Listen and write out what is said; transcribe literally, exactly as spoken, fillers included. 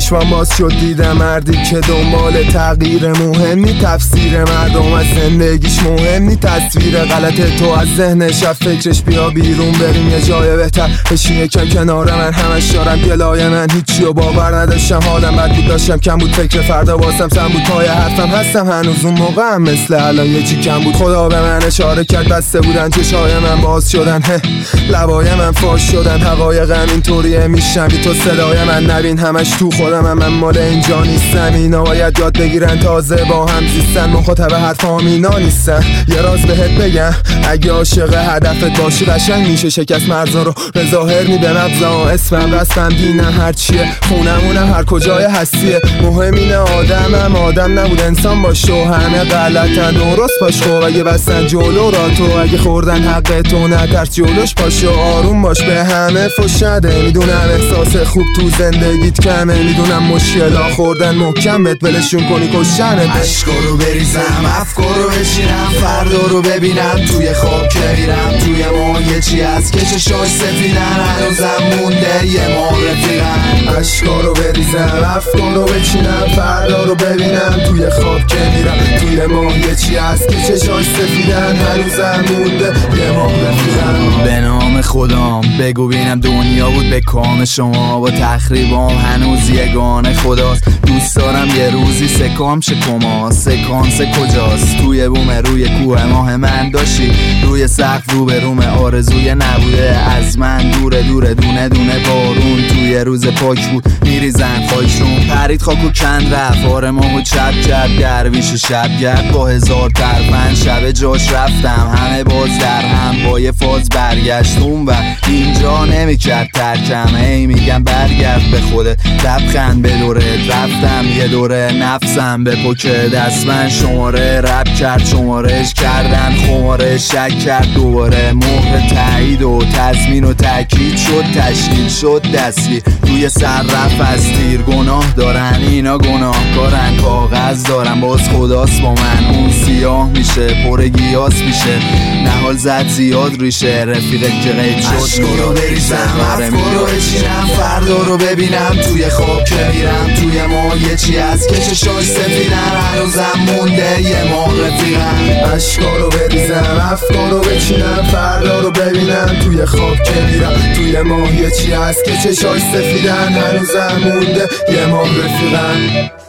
چشمم باز شد دیدم مردی که دنبال تغییر مهم نی، تفسیر مردم از زندگیش مهم نی، تصویر غلط تو از ذهنش از فکرش بیا بیرون بریم یه جای بهتر بشین یکم کنار من. همش دارم گلای من هیچی و باور نداشتم، حالم بد بود داشتم کم بود، فکر فردا واسم سم بود، پای حرفم هستم هنوز اون موقع هم مثل الان یه چی کم بود. خدا به من اشاره کرد بسته بودن چشای من باز شدن، هه لبای من فاش شدن، هوای غم اینطوریه میشنوی تو صدای من نبین همش تو خودم هم من مال اینجا نیستم. اینا باید یاد بگیرن تازه با هم زیستن، مخاطب حرفام اینا نیستن. یه راز بهت بگم اگه عاشق هدفت باشی قشنگ میشه شکست مرزا رو به ظاهر نی به نبضا، اسمم رسمم دینم هرچیه خونمونم هر کجای هستیه، مهم اینه آدمم آدم نبود انسان باش و همه غلطن درست باش. خب اگه بستن جلو را تو اگه خوردن حق تو نترس جلوش باش و آروم باش، به همه فش نده میدونم احساس خوب تو زندگیت کمه، میدونم مشکلا خوردن محکم بهت ولشون کنی کشنت. عشقا رو بریزم افکار رو بچینم فردا رو ببینم توی خواب که میرم توی ما یه چی از که چشاش سفیدن هنوزم مونده یه ما رفیقم. عشقا رو بریزم افکار رو بچینم فردا رو ببینم توی خواب که میرم توی ما یه چی از که چشاش سفیدن هنوزم مونده یه ما رفیقم. به نام خدام بگو بینم دنیا بود به کام شما با تخریبام هنوز یگانه خداست. دوست دارم یه روزی سکام شه کما سکانس کجاست توی بوم روی کوه ماه من داشتی روی سقف رو به روم آرزوی نبوده از من دوره دوره دونه دونه بارون توی روز پاک بود میریزن خاکشون پرید خاک و کند رفت آره ماهو چپ کرد درویش شبگرد با هزار ترفن شب جاش رفتم همه باز در هم با یه فاز برگشت اون و اینجا نمیکرد ترکم ای میگم برگرد به خودت لبخند به دورت رفتم یه دوره نفسم به پوکه دست من شماره رب کرد شمارش کردن خماره شک کرد دوباره مهر تایید و تضمین و تاکید شد تشکیل شد دستگیر توی سر رفت از تیر گناه دارن اینا گناه کارن کاغذ دارن باز خداست با من اون سیاه میشه پر گیاس میشه نهال زد زیاد ریشه رفیقت که غیب شد عشقا رو بریزم افکار رو بچینم فردا رو ببینم توی خواب که میرم توی ما یه چی از که چشاش سفیدن هنوزم مونده یه ما رفیقم. عشقا رو بریزم افکار رو بچینم فردا رو ببینم توی خواب که میرم توی ما یه چی از که چشاش سفیدن هنوزم مونده یه ما رفیقم.